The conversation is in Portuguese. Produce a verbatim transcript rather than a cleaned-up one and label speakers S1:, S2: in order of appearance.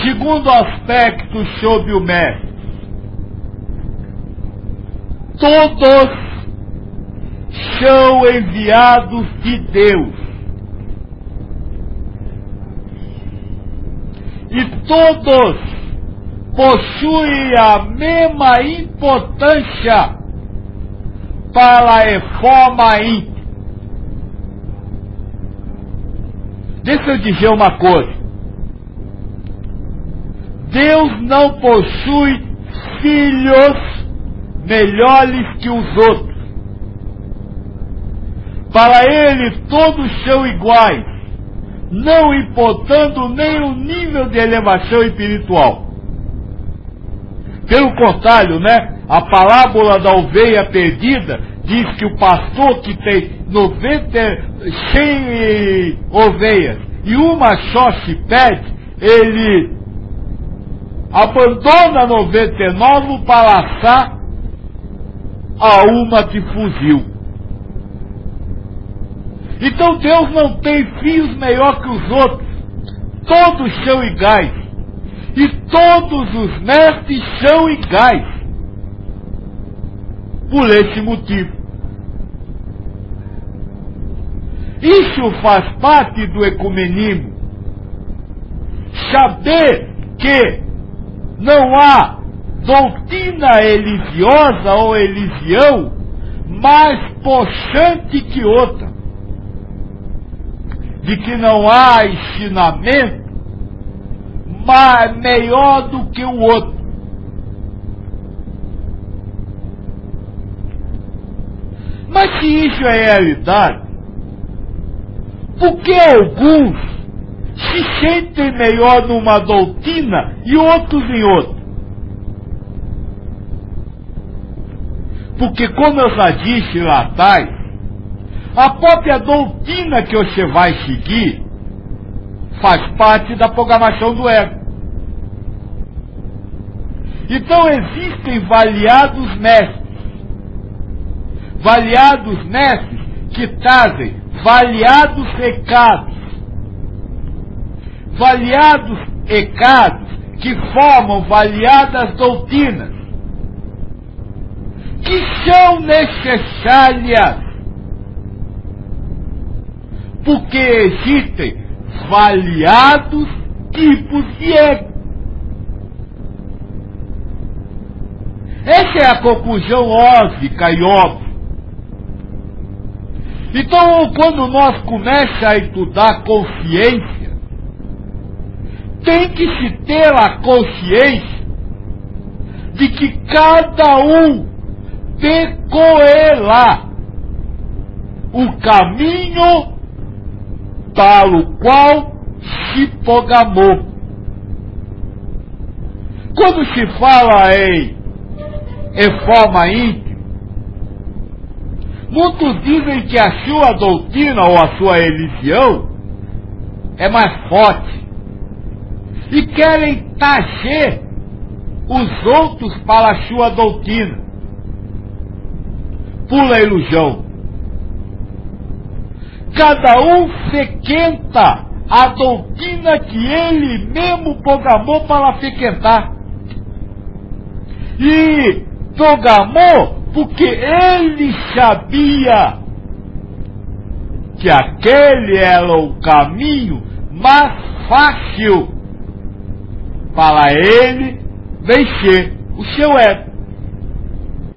S1: Segundo aspecto sobre o mestre, todos são enviados de Deus. E todos possuem a mesma importância para a reforma íntima. Deixa eu dizer uma coisa. Deus não possui filhos melhores que os outros. Para Ele todos são iguais, não importando nem o nível de elevação espiritual. Pelo contrário, né? A parábola da ovelha perdida diz que o pastor que tem noventa, cem ovelhas e uma só se perde, ele abandona noventa e nove para assar a uma que fugiu. Então Deus não tem filhos melhor que os outros. Todos são iguais. E todos os mestres são iguais. Por esse motivo. Isso faz parte do ecumenismo. Saber que não há doutrina religiosa ou religião mais possante que outra. De que não há ensinamento mais, melhor do que o outro. Mas se isso é realidade, por que alguns se sentem melhor numa doutrina e outros em outra? Porque, como eu já disse lá atrás, a própria doutrina que você vai seguir faz parte da programação do ego. Então existem variados mestres. Variados mestres que trazem variados recados. Variados recados que formam variadas doutrinas. Que são necessárias. Porque existem variados tipos de ego. Essa é a conclusão óbvia e óbvia. Então, quando nós começamos a estudar consciência, tem que se ter a consciência de que cada um percorrerá o caminho para o qual se programou. Quando se fala em reforma íntima, muitos dizem que a sua doutrina ou a sua religião é mais forte e querem taxer os outros para a sua doutrina. Pula a ilusão. Cada um frequenta a doutrina que ele mesmo programou para frequentar. E programou porque ele sabia que aquele era o caminho mais fácil para ele vencer o seu ego.